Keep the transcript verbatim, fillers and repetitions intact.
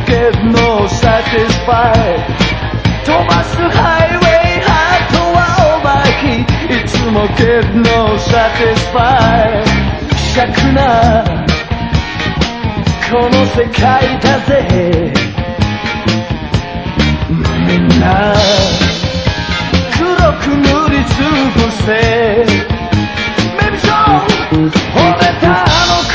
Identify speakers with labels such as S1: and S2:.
S1: get no satisfied 飛ばすハイウェイハートはオーバーヒートいつも get no satisfied 尺なこの世界だぜみんな黒く塗りつぶせ Maybe so 惚れた